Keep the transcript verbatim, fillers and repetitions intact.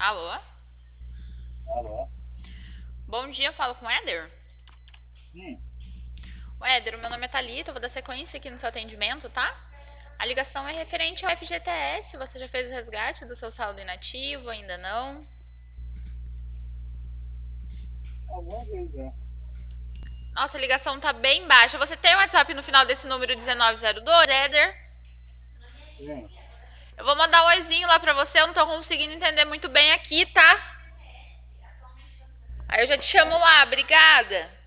Alô? Alô? Bom dia, falo com o Éder. Sim. O Éder, o meu nome é Thalita, eu vou dar sequência aqui no seu atendimento, tá? A ligação é referente ao F G T S. Você já fez o resgate do seu saldo inativo? Ainda não? Alguma vez já. Nossa, a ligação tá bem baixa. Você tem o WhatsApp no final desse número dezenove zero dois, Éder? Sim. Eu vou mandar um oizinho lá pra você, eu não tô conseguindo entender muito bem aqui, tá? Aí eu já te chamo lá, obrigada.